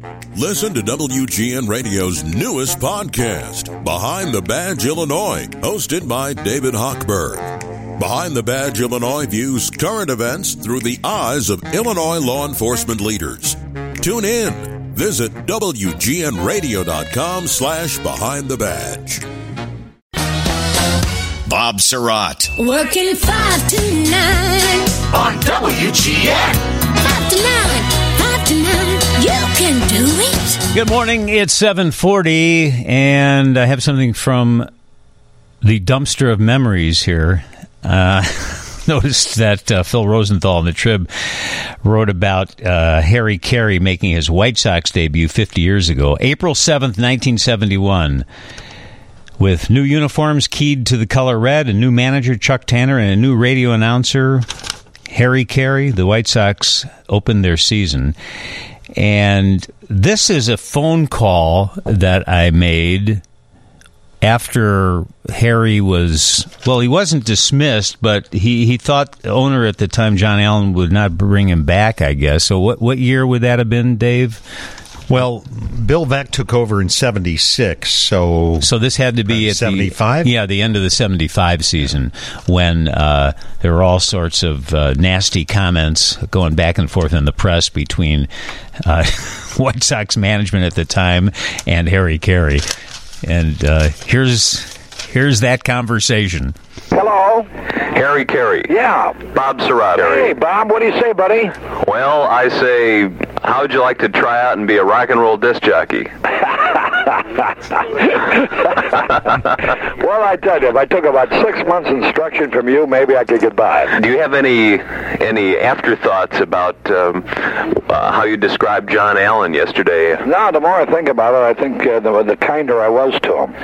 Listen to WGN Radio's newest podcast, Behind the Badge Illinois, hosted by David Hochberg. Behind the Badge Illinois views current events through the eyes of Illinois law enforcement leaders. Tune in. Visit WGNRadio.com/Behind the Badge. Bob Surratt. Working 5 to 9 On WGN. 5 to 9, 5 to 9. You can do it. Good morning. It's 7:40, and I have something from the dumpster of memories here. Noticed that Phil Rosenthal in the Trib wrote about Harry Carey making his White Sox debut 50 years ago, April 7th, 1971. With new uniforms keyed to the color red, a new manager, Chuck Tanner, and a new radio announcer, Harry Carey, the White Sox opened their season. And this is a phone call that I made after Harry was, well, he wasn't dismissed, but he thought the owner at the time, John Allen, would not bring him back, I guess. So what year would that have been, Dave? Well, Bill Veeck took over in 76, so this had to be at 75? the end of the 75 season, when there were all sorts of nasty comments going back and forth in the press between White Sox management at the time and Harry Carey. And here's that conversation. Hello? Harry Carey. Yeah. Bob Surratt. Hey, Bob, what do you say, buddy? Well, I say, how would you like to try out and be a rock and roll disc jockey? Well, I tell you, if I took about 6 months instruction from you, maybe I could get by. Do you have any afterthoughts about how you described John Allen yesterday? No, the more I think about it, I think the kinder I was to him.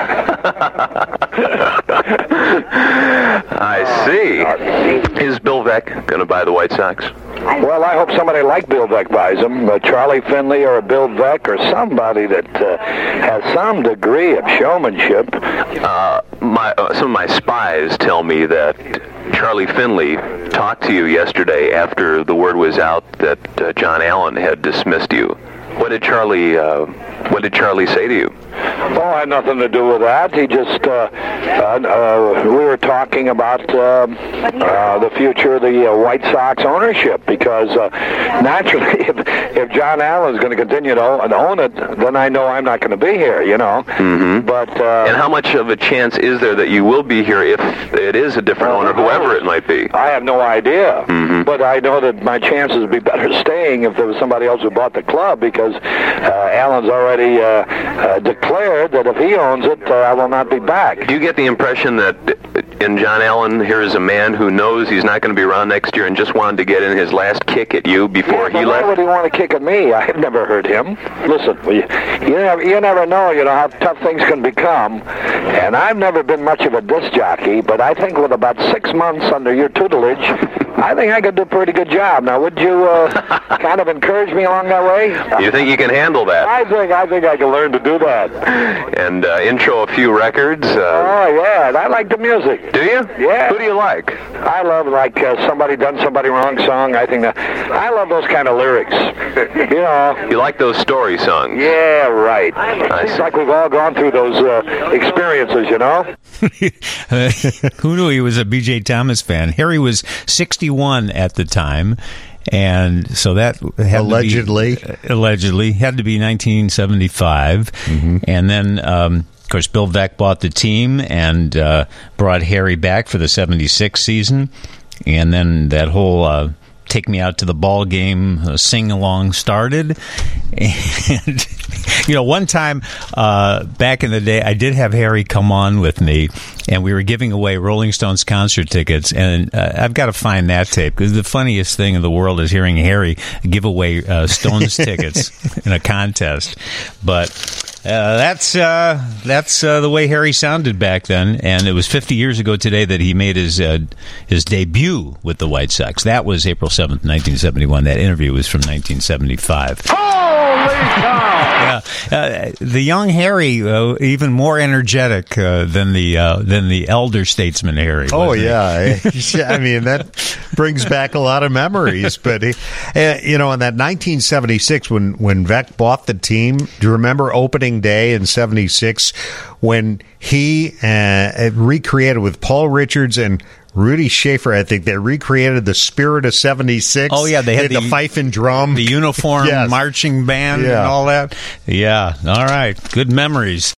I see. Is Bill Veeck going to buy the White Sox? Well, I hope somebody like Bill Veeck buys him. Charlie Finley or Bill Veeck or somebody that has some degree of showmanship. Some of my spies tell me that Charlie Finley talked to you yesterday after the word was out that John Allen had dismissed you. What did Charlie say to you? Oh, I had nothing to do with that. He just, we were talking about the future of the White Sox ownership, because naturally, if John Allen is going to continue to own it, then I know I'm not going to be here, you know. Mm-hmm. But and how much of a chance is there that you will be here if it is a different owner, whoever it might be? I have no idea. Mm-hmm. But I know that my chances would be better staying if there was somebody else who bought the club, because Allen's already declared that if he owns it, I will not be back. Do you get the impression that in John Allen, here is a man who knows he's not going to be around next year and just wanted to get in his last kick at you before he left? Why would he want to kick at me? I've never heard him. Listen, you never know, how tough things can become. And I've never been much of a disc jockey, but I think with about 6 months under your tutelage, I think I could do a pretty good job. Now, would you kind of encourage me along that way? You think you can handle that? I think I can learn to do that. And intro a few records. Oh, yeah. I like the music. Do you? Yeah. Who do you like? I love, Somebody Done Somebody Wrong song. I love those kind of lyrics. You like those story songs? Yeah, right. Seems like we've all gone through those experiences, Who knew he was a B.J. Thomas fan? Harry was 61 at the time. And so that had allegedly had to be 1975. Mm-hmm. And then, of course, Bill Veeck bought the team and brought Harry back for the 76 season. And then that whole take me out to the ball game sing-along started. And, one time back in the day, I did have Harry come on with me, and we were giving away Rolling Stones concert tickets. And I've got to find that tape, because the funniest thing in the world is hearing Harry give away Stones tickets in a contest. But That's the way Harry sounded back then, and it was 50 years ago today that he made his debut with the White Sox. That was April 7th, 1971. That interview was from 1975. Holy cow! The young Harry, even more energetic than the elder statesman Harry. Oh yeah, I mean that brings back a lot of memories. But in that 1976 when Veeck bought the team, do you remember opening day in '76 when he recreated with Paul Richards and Rudy Schaefer? I think they recreated the spirit of '76. Oh yeah, they had the fife and drum, the uniform, marching band, and all that. Yeah, all right, good memories.